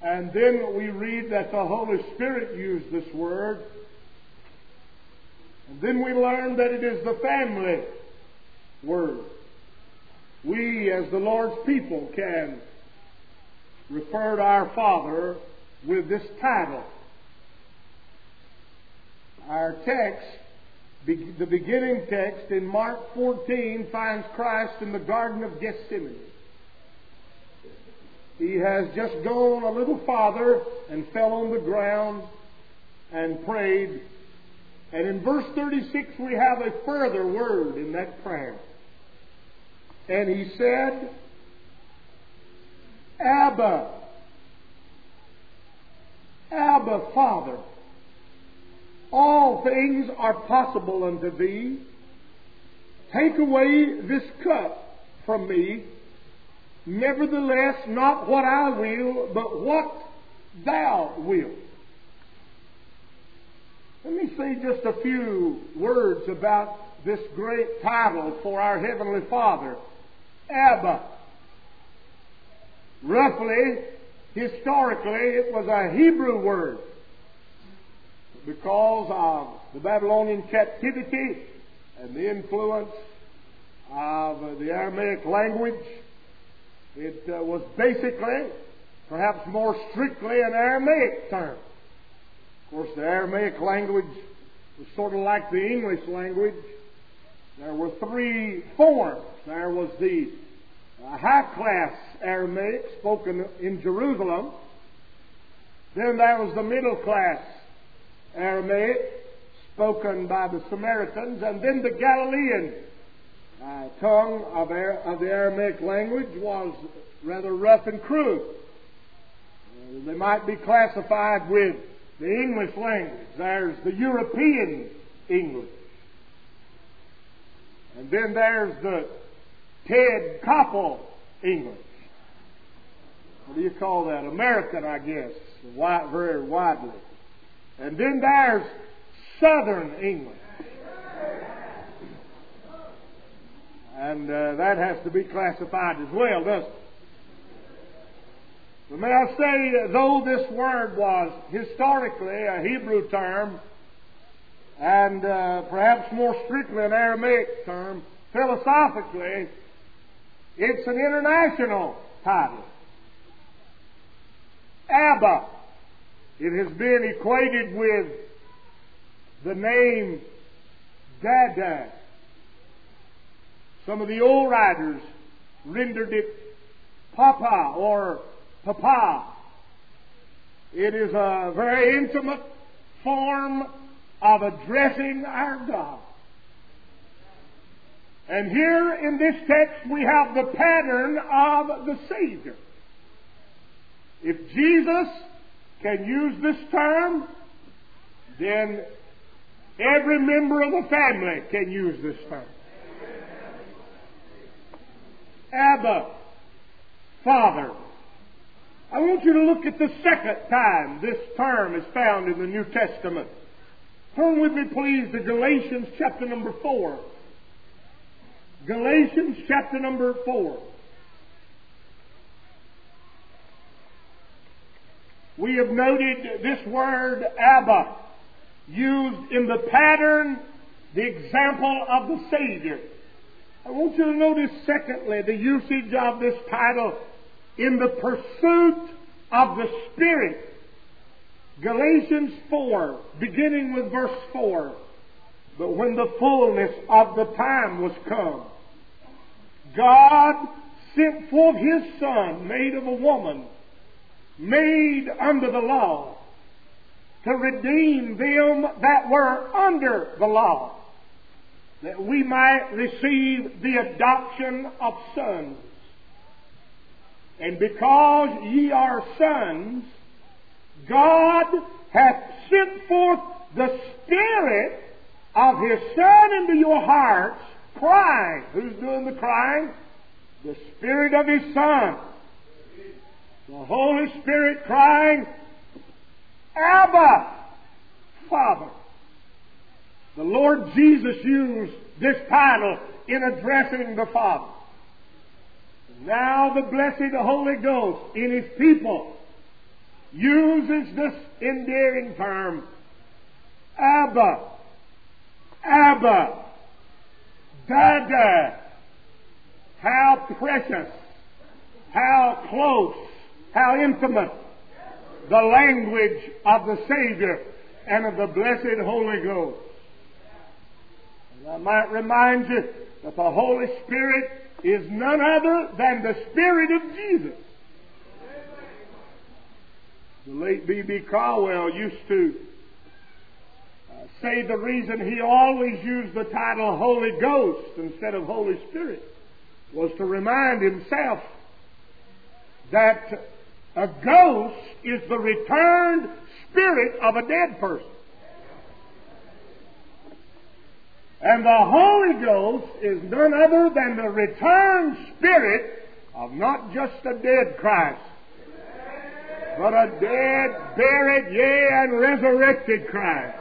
And then we read that the Holy Spirit used this word. And then we learn that it is the family word. We, as the Lord's people, can refer to our Father with this title. Our text, the beginning text in Mark 14, finds Christ in the Garden of Gethsemane. He has just gone a little farther and fell on the ground and prayed. And in verse 36 we have a further word in that prayer. And he said, Abba, Abba, Father, all things are possible unto thee. Take away this cup from me. Nevertheless, not what I will, but what thou wilt. Let me say just a few words about this great title for our Heavenly Father, Abba. Roughly, historically, it was a Hebrew word. Because of the Babylonian captivity and the influence of the Aramaic language, it was basically, perhaps more strictly, an Aramaic term. Of course, the Aramaic language was sort of like the English language. There were three forms. There was the high-class Aramaic spoken in Jerusalem. Then there was the middle-class Aramaic spoken by the Samaritans, and then the Galilean tongue of the Aramaic language was rather rough and crude. They might be classified with the English language. There's the European English. And then there's the Ted Koppel English. What do you call that? American, I guess, very widely. And then there's Southern English. And that has to be classified as well, doesn't it? But may I say, though this word was historically a Hebrew term, and perhaps more strictly an Aramaic term, philosophically, it's an international title. Abba. It has been equated with the name Dada. Some of the old writers rendered it Papa or Papa. It is a very intimate form of addressing our God. And here in this text we have the pattern of the Savior. If Jesus can use this term, then every member of the family can use this term. Abba, Father. I want you to look at the second time this term is found in the New Testament. Turn with me, please, to Galatians chapter number 4. Galatians chapter number 4. We have noted this word, Abba, used in the pattern, the example of the Savior. I want you to notice, secondly, the usage of this title in the pursuit of the Spirit. Galatians 4, beginning with verse 4. But when the fullness of the time was come, God sent forth His Son, made of a woman, made under the law, to redeem them that were under the law, that we might receive the adoption of sons. And because ye are sons, God hath sent forth the Spirit of His Son into your hearts, crying. Who's doing the crying? The Spirit of His Son. The Holy Spirit crying, Abba, Father. The Lord Jesus used this title in addressing the Father. Now the blessed Holy Ghost in His people uses this endearing term, Abba, Abba, Dada. How precious, how close, how intimate the language of the Savior and of the blessed Holy Ghost. And I might remind you that the Holy Spirit is none other than the Spirit of Jesus. The late B.B. Crowell used to say the reason he always used the title Holy Ghost instead of Holy Spirit was to remind himself that a ghost is the returned spirit of a dead person. And the Holy Ghost is none other than the returned spirit of not just a dead Christ, but a dead, buried, yea, and resurrected Christ.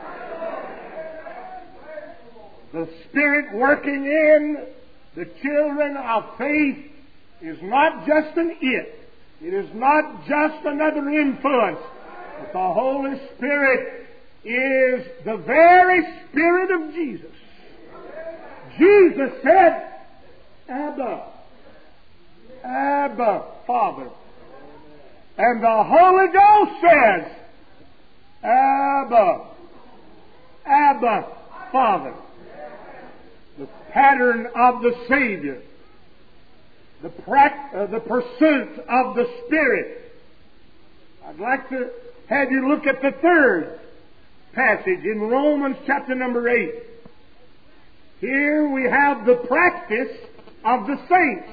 The Spirit working in the children of faith is not just an it. It is not just another influence. But the Holy Spirit is the very Spirit of Jesus. Jesus said, Abba, Abba, Father. And the Holy Ghost says, Abba, Abba, Father. The pattern of the Savior, the pursuit of the Spirit. I'd like to have you look at the third passage in Romans chapter number 8. Here we have the practice of the saints.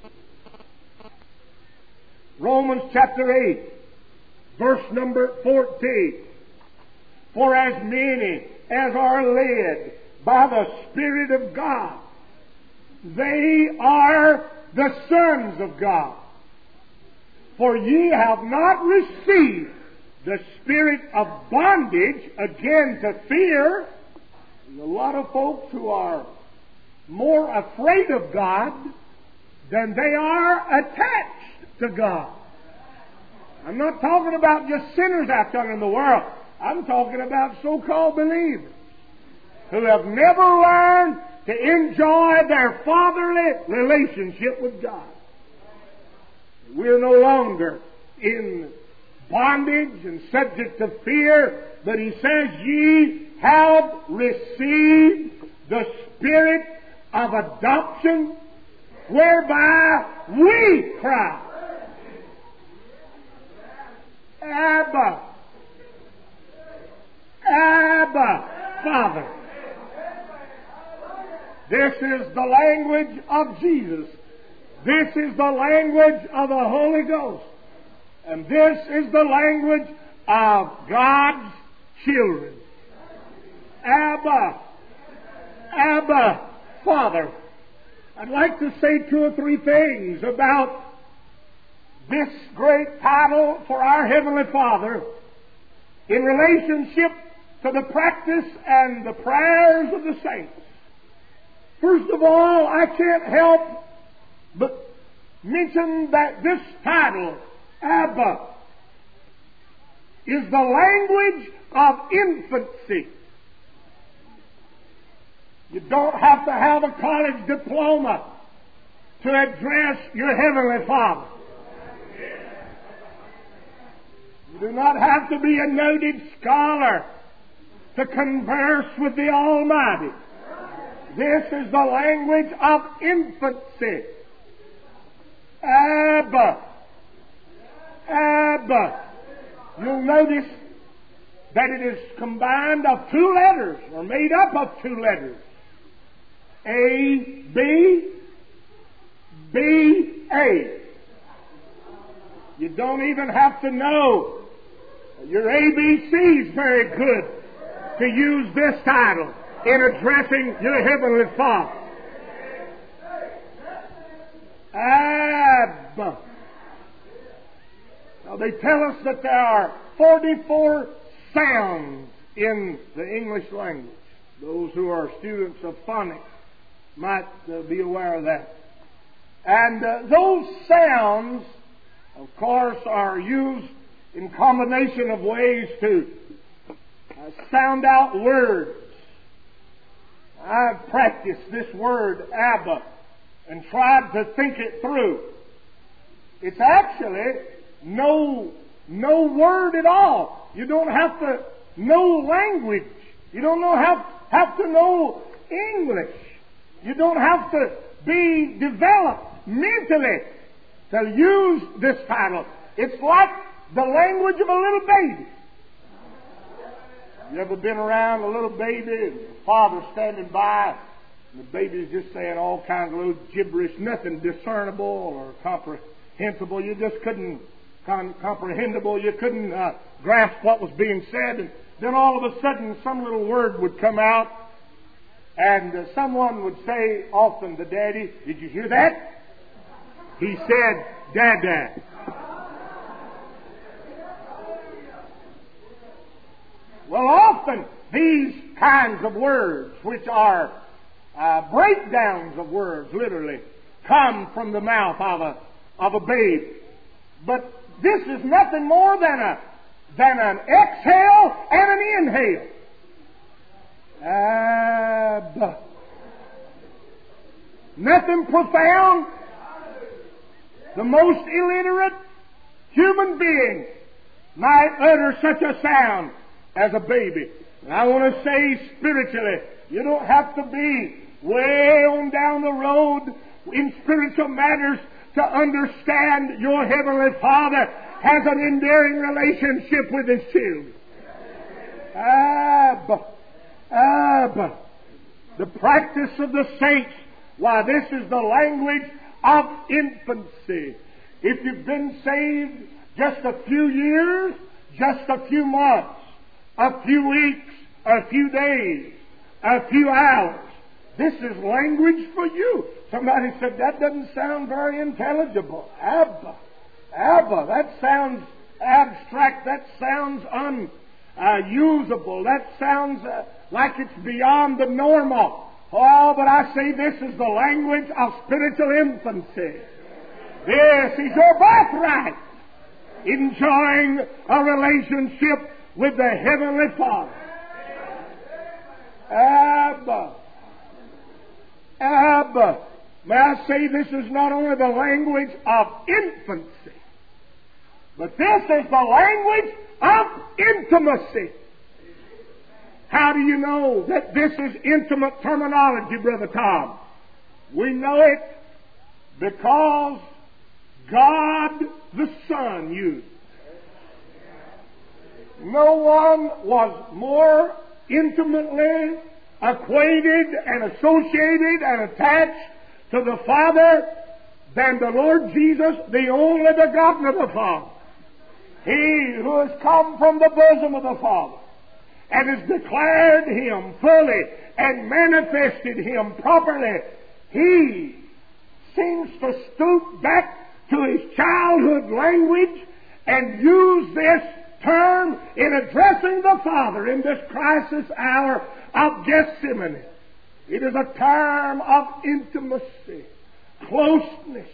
Romans chapter 8, verse number 14. For as many as are led by the Spirit of God, they are the sons of God. For ye have not received the spirit of bondage again to fear. There's a lot of folks who are more afraid of God than they are attached to God. I'm not talking about just sinners out there in the world. I'm talking about so-called believers who have never learned to enjoy their fatherly relationship with God. We're no longer in bondage and subject to fear, but he says, ye have received the Spirit of adoption, whereby we cry, Abba, Abba, Father. This is the language of Jesus. This is the language of the Holy Ghost. And this is the language of God's children. Abba, Abba, Father. I'd like to say two or three things about this great title for our Heavenly Father in relationship to the practice and the prayers of the saints. First of all, I can't help but mention that this title, Abba, is the language of infancy. You don't have to have a college diploma to address your Heavenly Father. You do not have to be a noted scholar to converse with the Almighty. This is the language of infancy. Abba. Abba. You'll notice that it is combined of two letters, or made up of two letters. A-B, B-A. You don't even have to know your ABCs very good to use this title in addressing your Heavenly Father. Abba. Now they tell us that there are 44 sounds in the English language. Those who are students of phonics might be aware of that. And those sounds, of course, are used in combination of ways to sound out words. I've practiced this word, Abba, and tried to think it through. It's actually no word at all. You don't have to know language. You don't have to know English. You don't have to be developed mentally to use this title. It's like the language of a little baby. You ever been around a little baby and the father standing by and the baby's just saying all kinds of little gibberish, nothing discernible or comprehensible. You just couldn't comprehensible. You couldn't grasp what was being said. And then all of a sudden some little word would come out and someone would say often to Daddy, "Did you hear that?" He said, "Dad." Well, often these kinds of words, which are breakdowns of words, literally, come from the mouth of a babe. But this is nothing more than an exhale and an inhale. Abba. Nothing profound. The most illiterate human being might utter such a sound as a baby. And I want to say spiritually, you don't have to be way on down the road in spiritual matters to understand your Heavenly Father has an endearing relationship with His children. Abba. The practice of the saints, why, this is the language of infancy. If you've been saved just a few years, just a few months, a few weeks, a few days, a few hours, this is language for you. Somebody said, that doesn't sound very intelligible. Abba. That sounds abstract. That sounds unusable. That sounds like it's beyond the normal. Oh, but I say this is the language of spiritual infancy. This is your birthright. Enjoying a relationship with the Heavenly Father. Abba. May I say this is not only the language of infancy, but this is the language of intimacy. How do you know that this is intimate terminology, Brother Tom? We know it because God the Son used it. No one was more intimately acquainted and associated and attached to the Father than the Lord Jesus, the only begotten of the Father. He who has come from the bosom of the Father and has declared Him fully and manifested Him properly. He seems to stoop back to His childhood language and use this term in addressing the Father in this crisis hour of Gethsemane. It is a term of intimacy, closeness,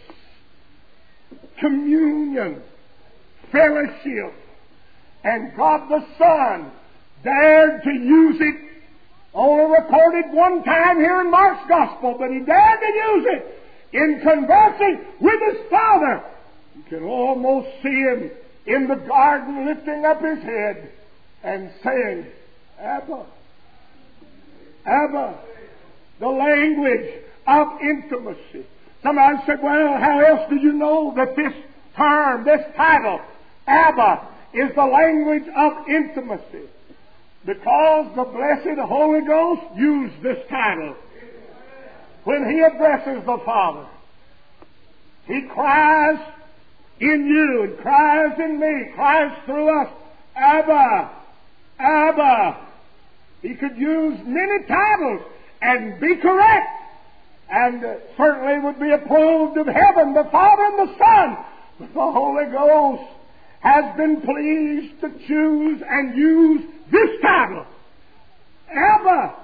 communion, fellowship. And God the Son dared to use it, only recorded one time here in Mark's Gospel, but He dared to use it in conversing with His Father. You can almost see Him in the garden lifting up His head and saying, Abba. The language of intimacy. Somebody said, well, how else do you know that this term, this title, Abba, is the language of intimacy? Because the blessed Holy Ghost used this title. When He addresses the Father, He cries in you and cries in me, cries through us, Abba. He could use many titles and be correct, and certainly would be approved of heaven, the Father and the Son. But the Holy Ghost has been pleased to choose and use this title, Abba.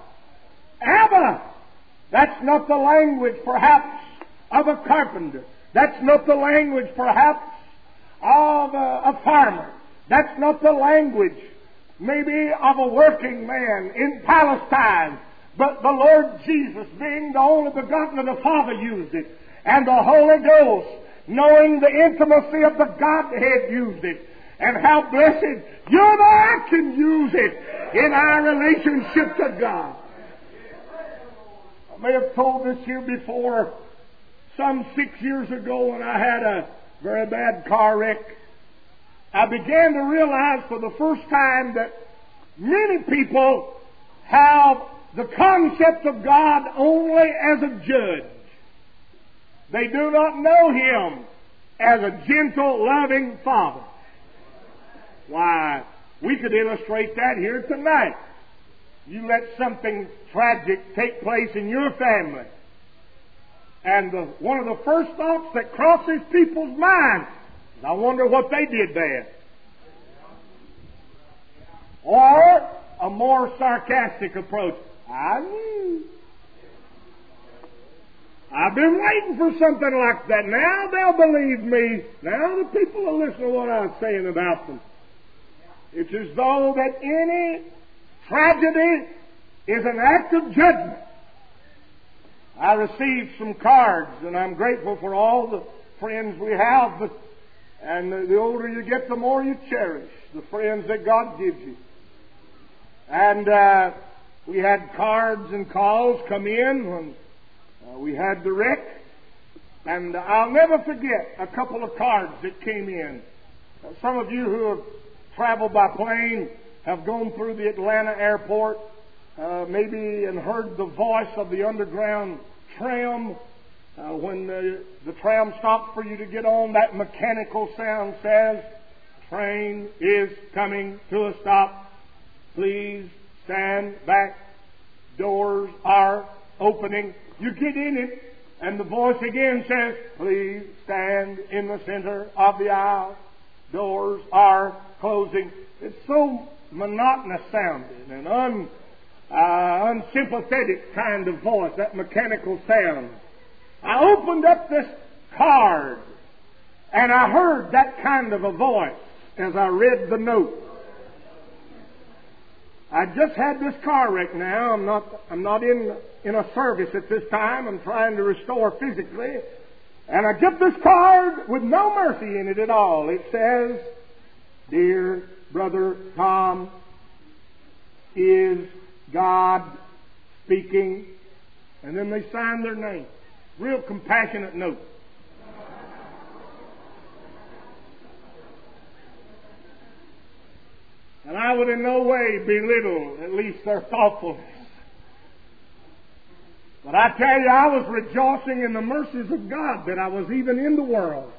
That's not the language, perhaps, of a carpenter. That's not the language, perhaps, of a farmer. That's not the language, maybe of a working man in Palestine, but the Lord Jesus, being the only begotten of the Father, used it. And the Holy Ghost, knowing the intimacy of the Godhead, used it. And how blessed you and I can use it in our relationship to God. I may have told this here before. Some 6 years ago, when I had a very bad car wreck, I began to realize for the first time that many people have the concept of God only as a judge. They do not know Him as a gentle, loving Father. Why, we could illustrate that here tonight. You let something tragic take place in your family, and one of the first thoughts that crosses people's minds is, I wonder what they did there. Or a more sarcastic approach, I knew. I've been waiting for something like that. Now they'll believe me. Now the people will listen to what I was saying about them. It's as though that any tragedy is an act of judgment. I received some cards, and I'm grateful for all the friends we have, and the older you get, the more you cherish the friends that God gives you. And we had cards and calls come in when we had the wreck, and I'll never forget a couple of cards that came in. Some of you who have traveled by plane have gone through the Atlanta airport, maybe and heard the voice of the underground tram. When the tram stops for you to get on, that mechanical sound says, "Train is coming to a stop. Please stand back. Doors are opening." You get in it, and the voice again says, "Please stand in the center of the aisle. Doors are closing." It's so monotonous sounding and unsympathetic kind of voice, that mechanical sound. I opened up this card, and I heard that kind of a voice as I read the note. I just had this car wreck now. I'm not in a service at this time. I'm trying to restore physically. And I get this card with no mercy in it at all. It says, "Dear Brother Tom, is God speaking?" And then they sign their name. Real compassionate note. And I would in no way belittle at least their thoughtfulness. But I tell you, I was rejoicing in the mercies of God that I was even in the world.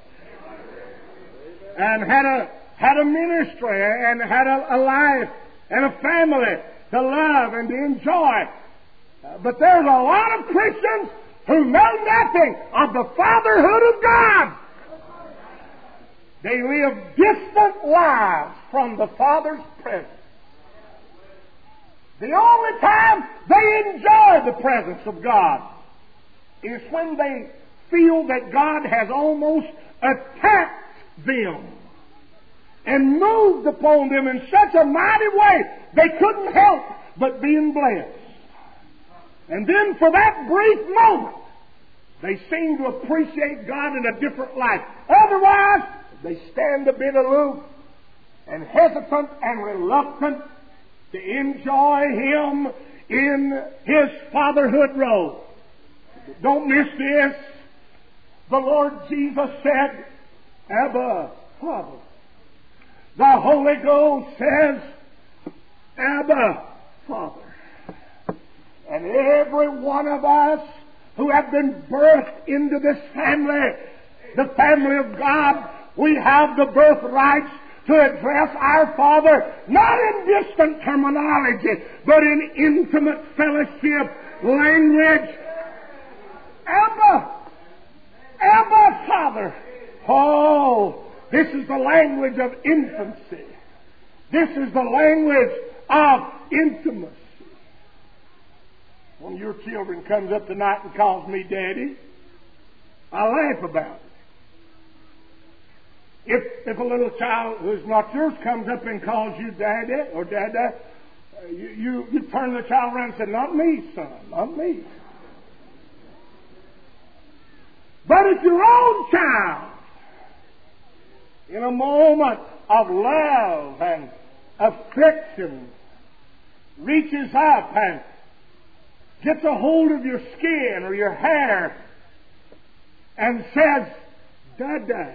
And had a ministry and had a life and a family to love and to enjoy. But there's a lot of Christians who know nothing of the fatherhood of God. They live distant lives from the Father's presence. The only time they enjoy the presence of God is when they feel that God has almost attacked them and moved upon them in such a mighty way they couldn't help but being blessed. And then for that brief moment, they seem to appreciate God in a different light. Otherwise, they stand a bit aloof and hesitant and reluctant to enjoy Him in His fatherhood role. Don't miss this. The Lord Jesus said, "Abba, Father." The Holy Ghost says, "Abba, Father." And every one of us who have been birthed into this family, the family of God, we have the birthrights to address our Father, not in distant terminology, but in intimate fellowship language. Abba, Abba, Father. Oh, this is the language of infancy. This is the language of intimacy. When your children comes up tonight and calls me Daddy, I laugh about it. If a little child who's not yours comes up and calls you Daddy or Dada, you turn the child around and say, "Not me, son, not me." But if your own child, in a moment of love and affection, reaches up and gets a hold of your skin or your hair and says, "Dada,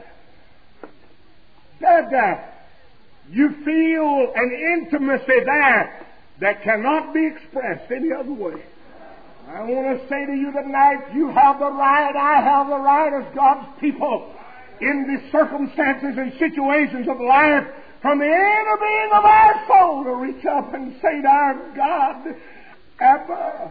Dada," you feel an intimacy there that cannot be expressed any other way. I want to say to you tonight, you have the right, I have the right as God's people in the circumstances and situations of life, from the inner being of our soul, to reach up and say to our God, "Abba,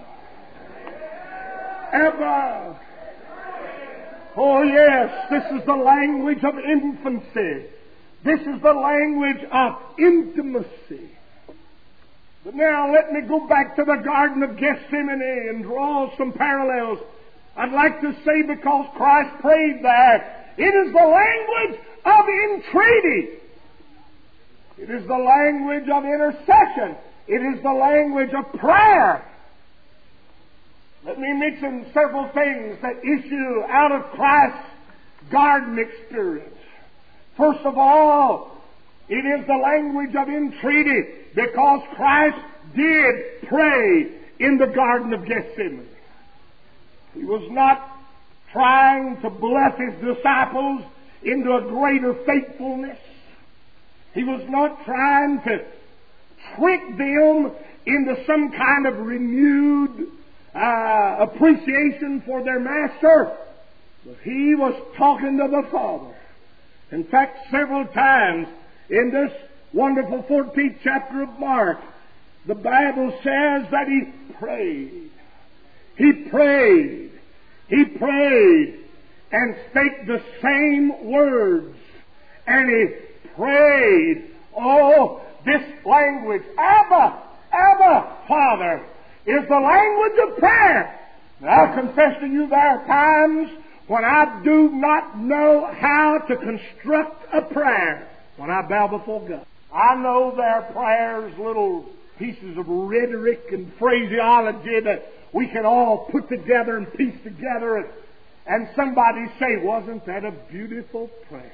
Abba." Oh yes, this is the language of infancy. This is the language of intimacy. But now let me go back to the Garden of Gethsemane and draw some parallels. I'd like to say, because Christ prayed there, it is the language of entreaty. It is the language of intercession. It is the language of prayer. Let me mention several things that issue out of Christ's garden experience. First of all, it is the language of entreaty, because Christ did pray in the Garden of Gethsemane. He was not trying to bluff His disciples into a greater faithfulness. He was not trying to trick them into some kind of renewed appreciation for their Master. But He was talking to the Father. In fact, several times in this wonderful 14th chapter of Mark, the Bible says that He prayed. He prayed. He prayed and spake the same words. And He prayed. Oh, this language, Abba, Abba, Father, is the language of prayer. And I'll confess to you, there are times when I do not know how to construct a prayer when I bow before God. I know there are prayers, little pieces of rhetoric and phraseology that we can all put together and piece together, and somebody say, "Wasn't that a beautiful prayer?"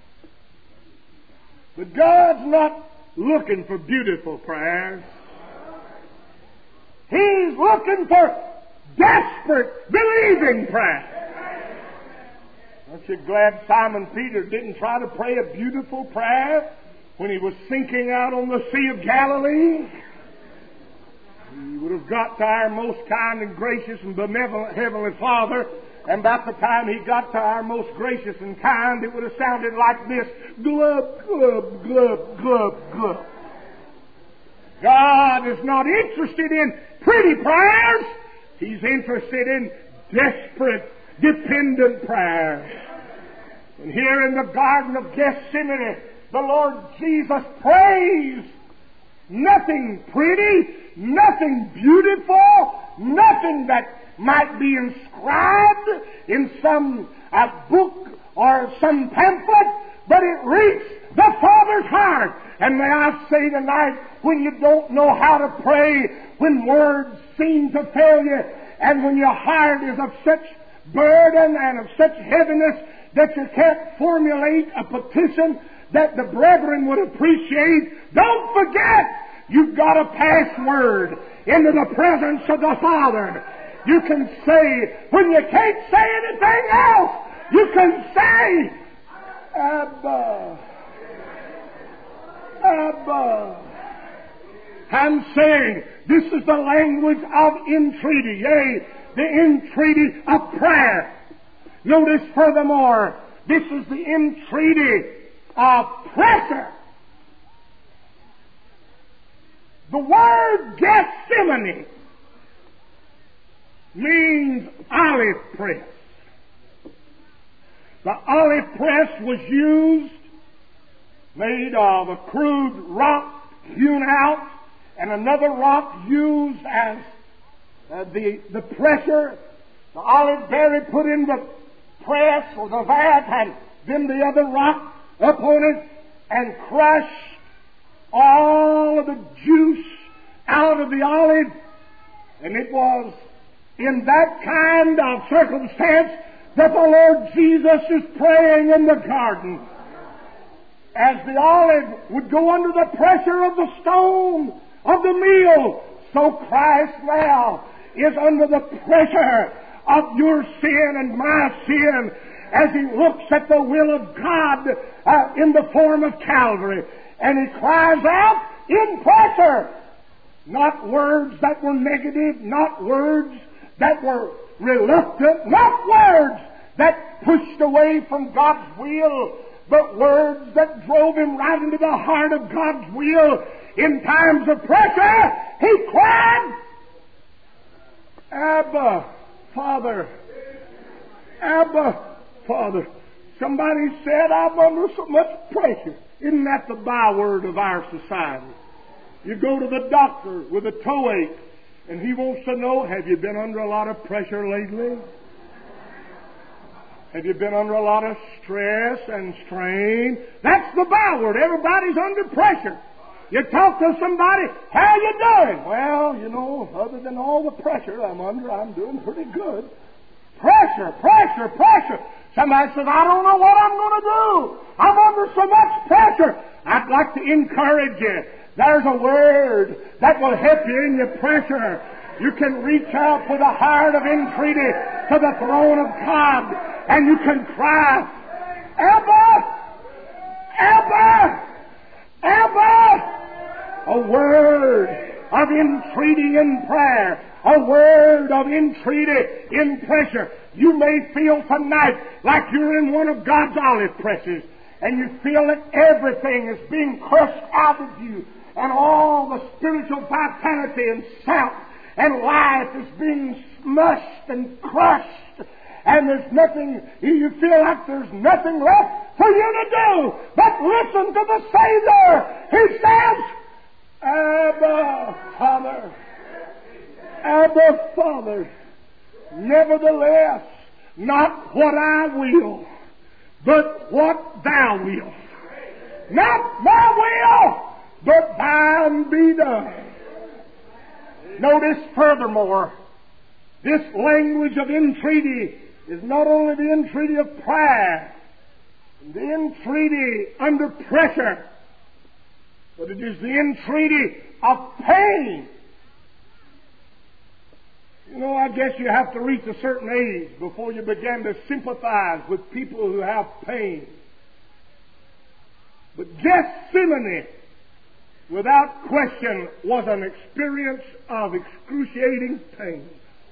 But God's not looking for beautiful prayers. He's looking for desperate, believing prayers. Aren't you glad Simon Peter didn't try to pray a beautiful prayer when he was sinking out on the Sea of Galilee? He would have got to our most kind and gracious and benevolent Heavenly Father, and about the time he got to our most gracious and kind, it would have sounded like this: glub, glub, glub, glub, glub. God is not interested in pretty prayers. He's interested in desperate, dependent prayers. And here in the Garden of Gethsemane, the Lord Jesus prays nothing pretty, nothing beautiful, nothing that might be inscribed in some book or some pamphlet, but it reached the Father's heart. And may I say tonight, when you don't know how to pray, when words seem to fail you, and when your heart is of such burden and of such heaviness that you can't formulate a petition that the brethren would appreciate, don't forget, you've got a password into the presence of the Father. You can say, when you can't say anything else, you can say, Abba, Abba. I'm saying this is the language of entreaty, yea, the entreaty of prayer. Notice furthermore, this is the entreaty of pressure. The word Gethsemane means olive press. The olive press was used, made of a crude rock hewn out, and another rock used as the pressure. The olive berry put in the press or the vat, and then the other rock upon it and crushed all of the juice out of the olive. And it was in that kind of circumstance that the Lord Jesus is praying in the garden. As the olive would go under the pressure of the stone of the meal, so Christ now is under the pressure of your sin and my sin as He looks at the will of God in the form of Calvary. And He cries out in pressure. Not words that were negative, not words that were reluctant, not words that pushed away from God's will, but words that drove Him right into the heart of God's will. In times of pressure, He cried, Abba, Father. Abba, Father. Somebody said, I'm under so much pressure. Isn't that the byword of our society? You go to the doctor with a toe ache, and he wants to know, have you been under a lot of pressure lately? Have you been under a lot of stress and strain? That's the byword. Everybody's under pressure. You talk to somebody, how you doing? Well, you know, other than all the pressure I'm under, I'm doing pretty good. Pressure, pressure, pressure. Somebody says, I don't know what I'm going to do. I'm under so much pressure. I'd like to encourage you. There's a word that will help you in your pressure. You can reach out with a heart of entreaty to the throne of God, and you can cry, Abba! Abba! Abba! A word of entreaty in prayer. A word of entreaty in pressure. You may feel tonight like you're in one of God's olive presses, and you feel that everything is being crushed out of you, and all the spiritual vitality and self and life is being smushed and crushed, and there's nothing, you feel like there's nothing left for you to do but listen to the Savior. He says, Abba, Father. Abba, Father. Nevertheless, not what I will, but what Thou wilt. Not my will, but Thine be done. Notice furthermore, this language of entreaty is not only the entreaty of prayer, the entreaty under pressure, but it is the entreaty of pain. You know, I guess you have to reach a certain age before you begin to sympathize with people who have pain. But Gethsemane, without question, was an experience of excruciating pain.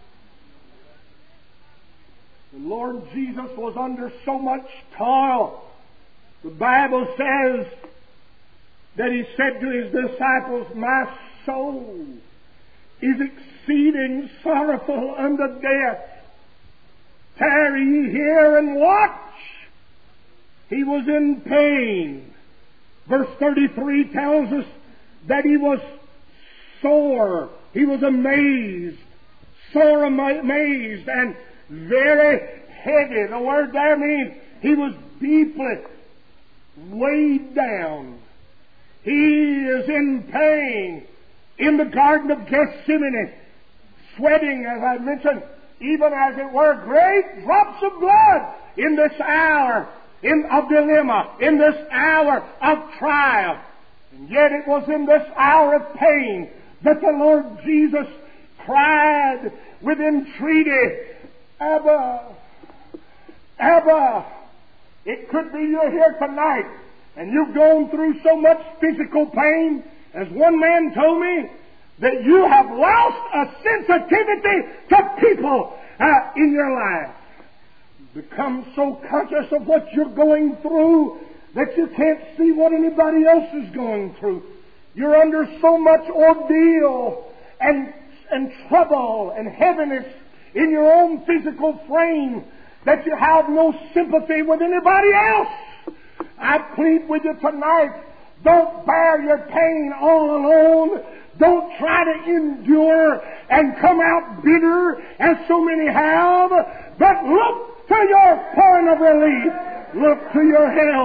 The Lord Jesus was under so much toil. The Bible says that He said to His disciples, my soul is exceeding sorrowful unto death. Tarry ye here and watch. He was in pain. Verse 33 tells us that He was sore. He was amazed. Sore amazed and very heavy. The word there means He was deeply weighed down. He is in pain in the Garden of Gethsemane, sweating, as I mentioned, even as it were, great drops of blood in this hour of dilemma, in this hour of trial. And yet it was in this hour of pain that the Lord Jesus cried with entreaty, Abba, Abba. It could be you're here tonight and you've gone through so much physical pain, as one man told me, that you have lost a sensitivity to people in your life. Become so conscious of what you're going through that you can't see what anybody else is going through. You're under so much ordeal and trouble and heaviness in your own physical frame that you have no sympathy with anybody else. I plead with you tonight, don't bear your pain all alone. Don't try to endure and come out bitter as so many have, but look to your point of relief. Look to your help.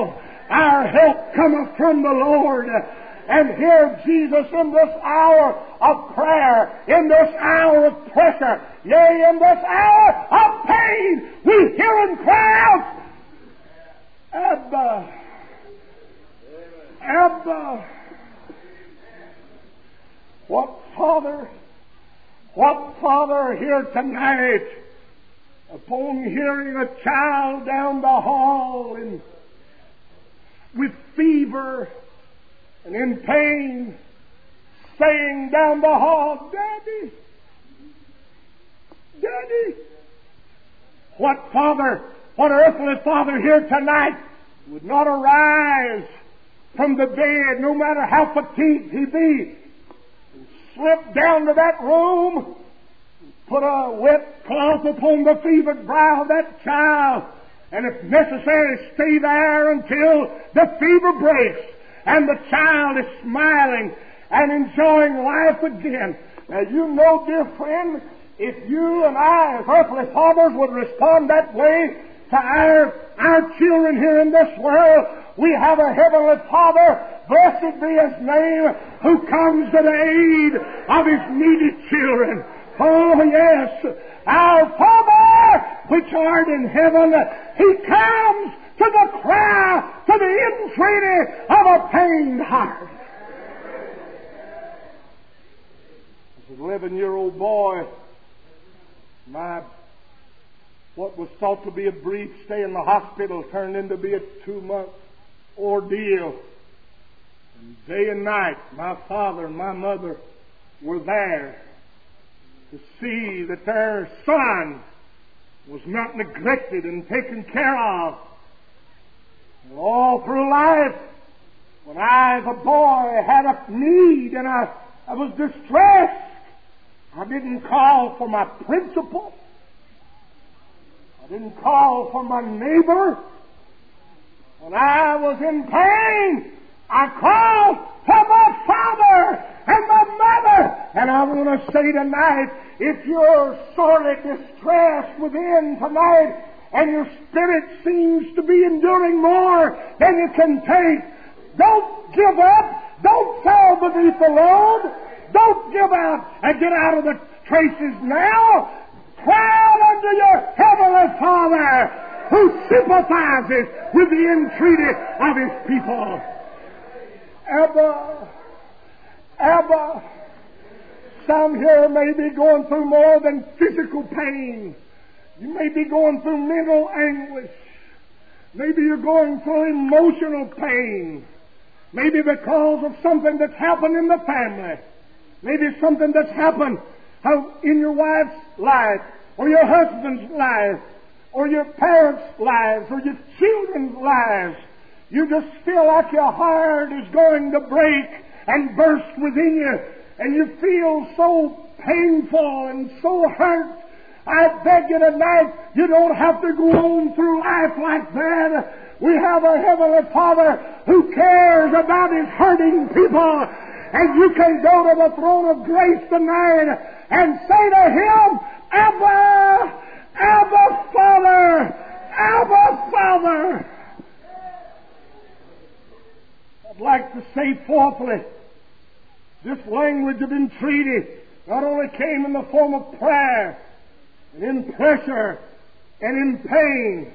Our help cometh from the Lord. And here Jesus, in this hour of prayer, in this hour of pressure, yea, in this hour of pain, we hear Him cry out, Abba, Abba. What father here tonight, upon hearing a child down the hall and with fever and in pain, saying down the hall, Daddy, Daddy. What earthly father here tonight would not arise from the bed, no matter how fatigued he be, and slip down to that room, put a wet cloth upon the fevered brow of that child, and if necessary, stay there until the fever breaks and the child is smiling and enjoying life again. Now, you know, dear friend, if you and I, as earthly fathers, would respond that way to our children here in this world, we have a heavenly Father, blessed be His name, who comes to the aid of His needy children. Oh, yes, our Father, which art in heaven, He comes to the cry, to the entreaty of a pained heart. As an 11-year-old boy, what was thought to be a brief stay in the hospital turned into be a 2-month ordeal. And day and night, my father and my mother were there to see that their son was not neglected and taken care of. And all through life, when I, as a boy, had a need and I was distressed, I didn't call for my principal. I didn't call for my neighbor. When I was in pain, I called for my father and my mother. And I want to say tonight, if you're sorely distressed within tonight, and your spirit seems to be enduring more than you can take, don't give up. Don't fall beneath the load. Don't give out and get out of the traces now. Cry out unto your heavenly Father, who sympathizes with the entreaty of His people. Abba, Abba. Some here may be going through more than physical pain. You may be going through mental anguish. Maybe you're going through emotional pain. Maybe because of something that's happened in the family. Maybe something that's happened in your wife's life, or your husband's life, or your parents' lives, or your children's lives. You just feel like your heart is going to break and burst within you, and you feel so painful and so hurt. I beg you tonight, you don't have to go on through life like that. We have a Heavenly Father who cares about His hurting people. And you can go to the throne of grace tonight and say to Him, Abba, Abba, Father, Abba, Father. I'd like to say fourthly, this language of entreaty not only came in the form of prayer and in pressure and in pain,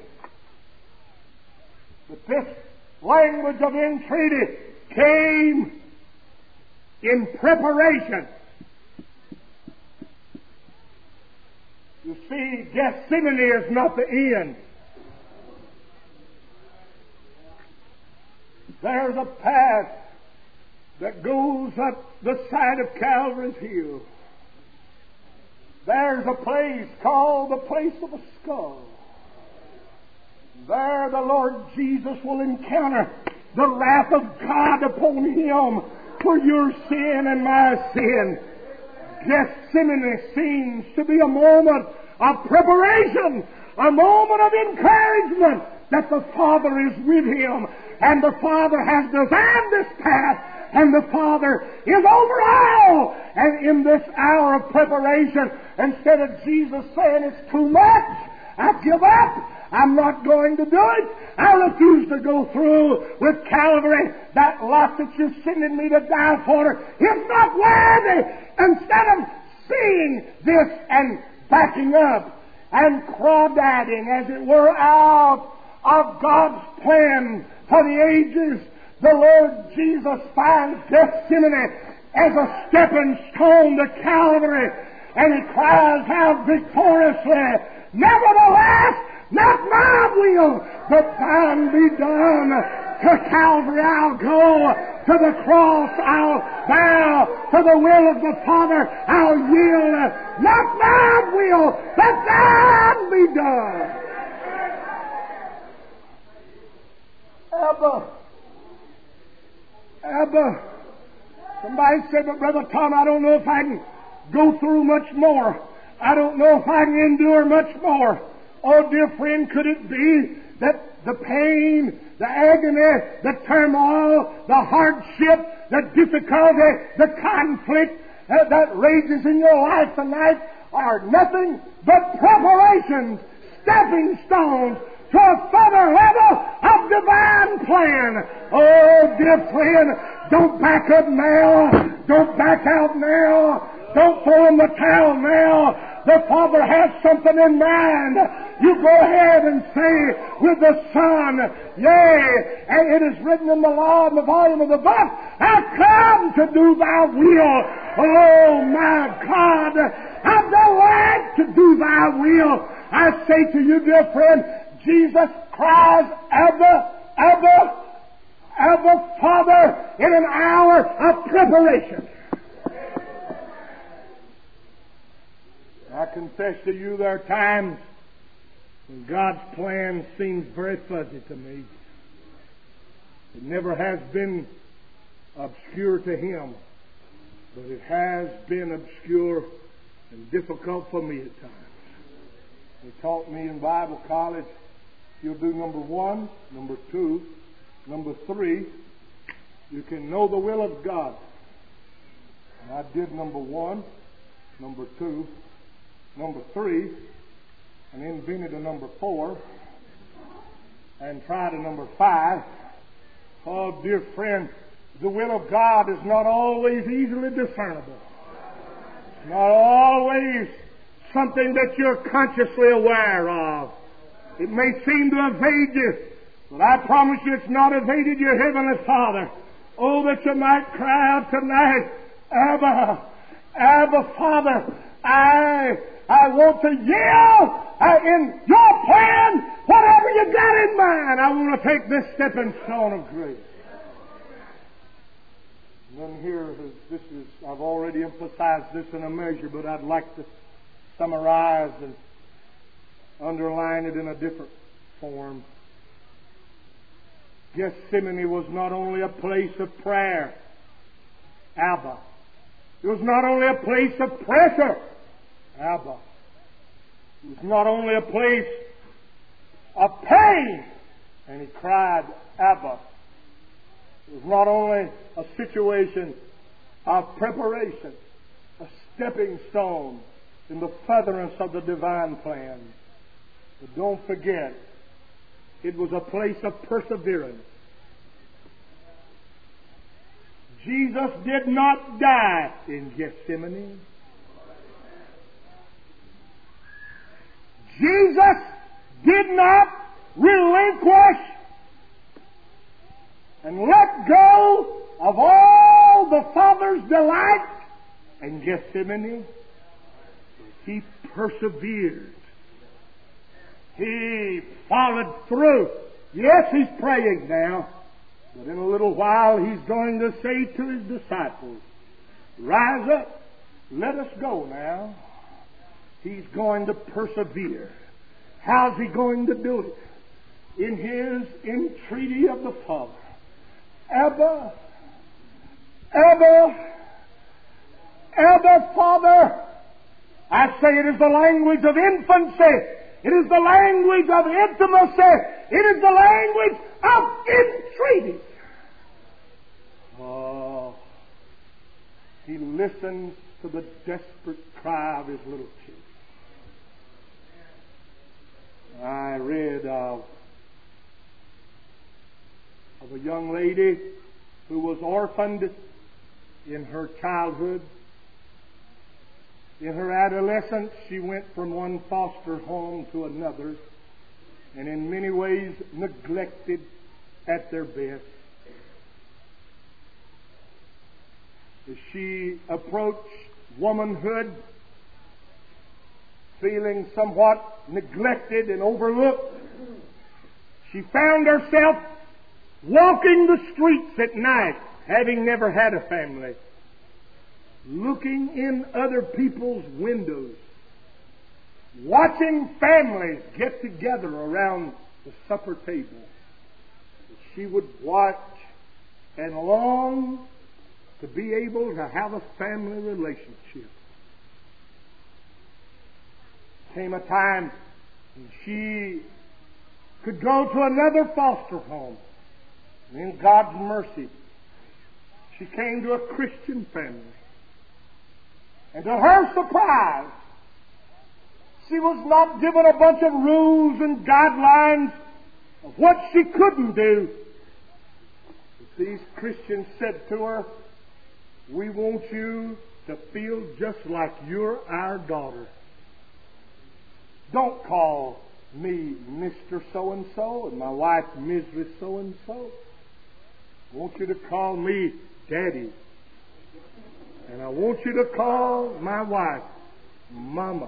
but this language of entreaty came in preparation. You see, Gethsemane is not the end. There's a path that goes up the side of Calvary's Hill. There's a place called the place of a skull. There the Lord Jesus will encounter the wrath of God upon Him for your sin and my sin. Gethsemane seems to be a moment of preparation, a moment of encouragement that the Father is with him, and the Father has designed this path, and the Father is over all. And in this hour of preparation, instead of Jesus saying it's too much, I give up. I'm not going to do it. I refuse to go through with Calvary. That lot that you're sending me to die for is not worthy. Instead of seeing this and backing up and crawdadding, as it were, out of God's plan for the ages, the Lord Jesus finds Gethsemane as a stepping stone to Calvary, and He cries out victoriously, "Nevertheless, not my will, but thine be done." To Calvary I'll go, to the cross I'll bow, to the will of the Father I'll yield. Not my will, but thine be done. Abba. Somebody said, "But Brother Tom, I don't know if I can go through much more. I don't know if I can endure much more." Oh, dear friend, could it be that the pain, the agony, the turmoil, the hardship, the difficulty, the conflict that rages in your life tonight are nothing but preparations, stepping stones to a further level of divine plan? Oh, dear friend, don't back up now. Don't back out now. Don't throw in the towel now. The Father has something in mind. You go ahead and say with the Son, "Yea, and it is written in the law in the volume of the book, I come to do thy will." Oh, my God, I delight to do thy will. I say to you, dear friend, Jesus cries, "Abba, Abba, Abba, Father," in an hour of preparation. I confess to you, there are times when God's plan seems very fuzzy to me. It never has been obscure to Him, but it has been obscure and difficult for me at times. They taught me in Bible college, you'll do number 1, number 2, number 3, you can know the will of God. And I did number 1, number 2, number 3, and invented a number 4, and tried a number 5. Oh, dear friend, the will of God is not always easily discernible. It's not always something that you're consciously aware of. It may seem to evade you, but I promise you it's not evaded your Heavenly Father. Oh, that you might cry out tonight, "Abba, Abba, Father, I want to yield in your plan, whatever you got in mind. I want to take this stepping stone of grace." And then here, I've already emphasized this in a measure, but I'd like to summarize and underline it in a different form. Gethsemane was not only a place of prayer, Abba. It was not only a place of pressure, Abba. It was not only a place of pain, and he cried, "Abba." It was not only a situation of preparation, a stepping stone in the furtherance of the divine plan. But don't forget, it was a place of perseverance. Jesus did not die in Gethsemane. Jesus did not relinquish and let go of all the Father's delight in Gethsemane. He persevered. He followed through. Yes, he's praying now, but in a little while he's going to say to his disciples, "Rise up, let us go now." He's going to persevere. How's he going to do it? In his entreaty of the Father. "Abba, Abba, Abba, Father." I say it is the language of infancy. It is the language of intimacy. It is the language of entreaty. Oh, he listens to the desperate cry of his little children. I read of a young lady who was orphaned in her childhood. In her adolescence, she went from one foster home to another, and in many ways neglected at their best. As she approached womanhood, feeling somewhat neglected and overlooked, she found herself walking the streets at night, having never had a family, looking in other people's windows, watching families get together around the supper table. She would watch and long to be able to have a family relationship. Came a time when she could go to another foster home. And in God's mercy, she came to a Christian family. And to her surprise, she was not given a bunch of rules and guidelines of what she couldn't do. But these Christians said to her, "We want you to feel just like you're our daughter. Don't call me Mr. So-and-so and my wife Mrs. So-and-so. I want you to call me Daddy. And I want you to call my wife Mama."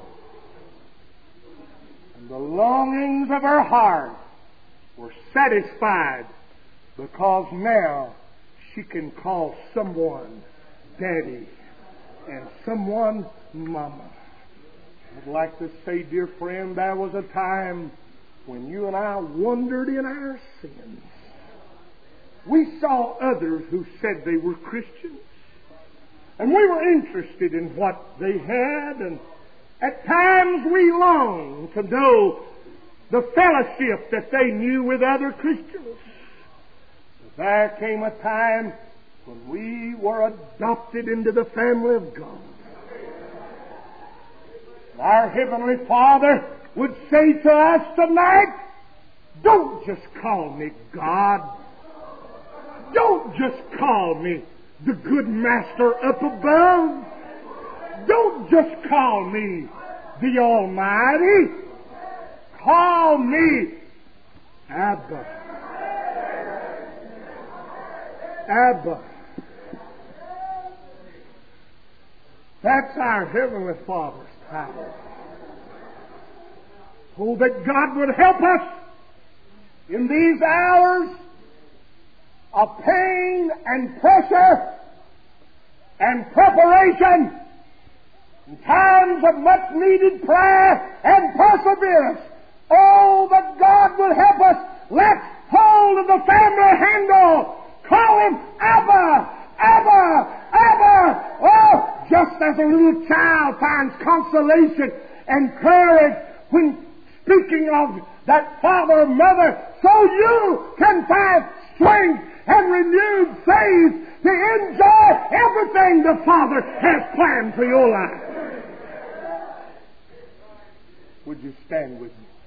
And the longings of her heart were satisfied because now she can call someone Daddy and someone Mama. I'd like to say, dear friend, there was a time when you and I wandered in our sins. We saw others who said they were Christians, and we were interested in what they had, and at times we longed to know the fellowship that they knew with other Christians. But there came a time when we were adopted into the family of God. Our Heavenly Father would say to us tonight, "Don't just call me God. Don't just call me the good master up above. Don't just call me the Almighty. Call me Abba. Abba." That's our Heavenly Father's power. Oh, that God would help us in these hours of pain and pressure and preparation, in times of much needed prayer and perseverance. Oh, that God would help us. Let's hold of the family handle. Call Him Abba, Abba, Abba. Oh, just as a little child finds consolation and courage when speaking of that father or mother, so you can find strength and renewed faith to enjoy everything the Father has planned for your life. Would you stand with me?